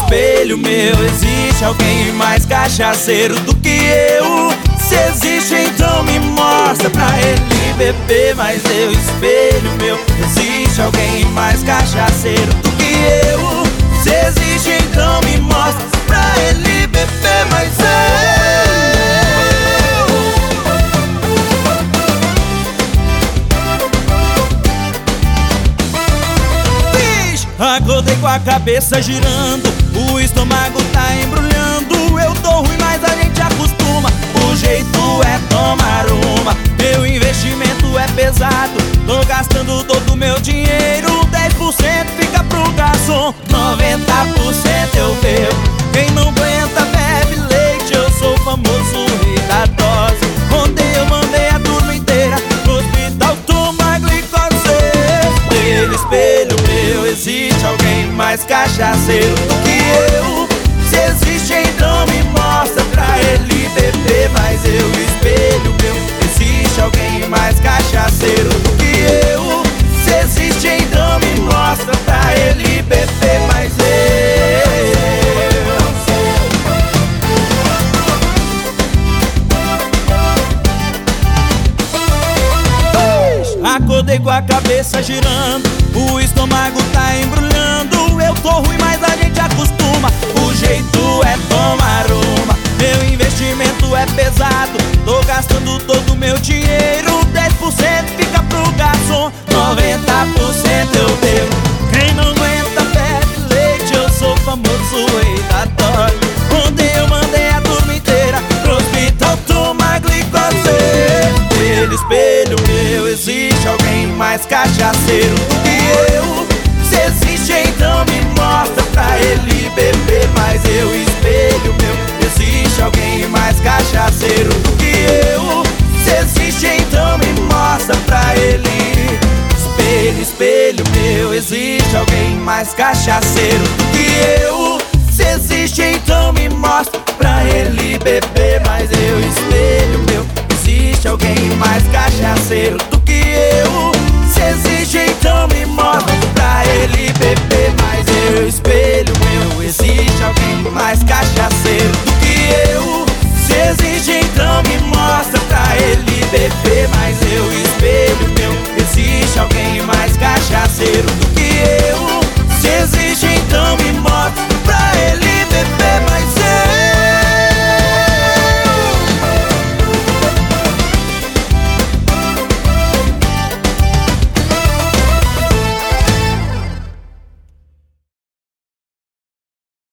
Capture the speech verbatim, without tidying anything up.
espelho meu, existe alguém mais cachaceiro do que eu? Se existe, então me mostra pra ele beber. Mas eu, espelho meu, existe alguém mais cachaceiro do que eu? Se existe, então me mostra pra ele beber. Mas eu acordei com a cabeça girando, o estômago tá embrulhando. Eu tô ruim, mas a gente acostuma, o jeito é tomar uma. Meu investimento é pesado, tô gastando todo o meu dinheiro. Dez por cento fica pro garçom, noventa por cento eu bebo. Quem não aguenta bebe leite, eu sou o famoso rei da dose. Ontem eu mandei a turma inteira pro hospital tomar glicose. Espelho, espelho meu, existe alguém mais cachaceiro do que eu? Se existe, então me mostra pra ele beber. Mas eu, espelho meu, existe alguém mais cachaceiro do que eu? Se existe, então me mostra pra ele beber. Mas eu acordei com a cabeça girando, o estômago tá embrulhando. Eu tô ruim, mas a gente acostuma, o jeito é tomar uma. Meu investimento é pesado, tô gastando todo o meu dinheiro. Dez por cento fica pro garçom, noventa por cento eu bebo. Quem não aguenta bebe leite, eu sou o famoso rei da dose. Ontem eu mandei a turma inteira pro hospital tomar glicose. Espelho, espelho meu, existe alguém mais cachaceiro do que eu? Se existe, então me mostra pra ele beber. Mas eu, espelho meu, existe alguém mais cachaceiro do que eu? Se existe, então me mostra pra ele. Espelho, espelho meu, existe alguém mais cachaceiro do que eu? Se existe, então me mostra pra ele beber. Mas eu, espelho meu, existe alguém mais cachaceiro do que eu? Se existe, então me mostra pra ele beber.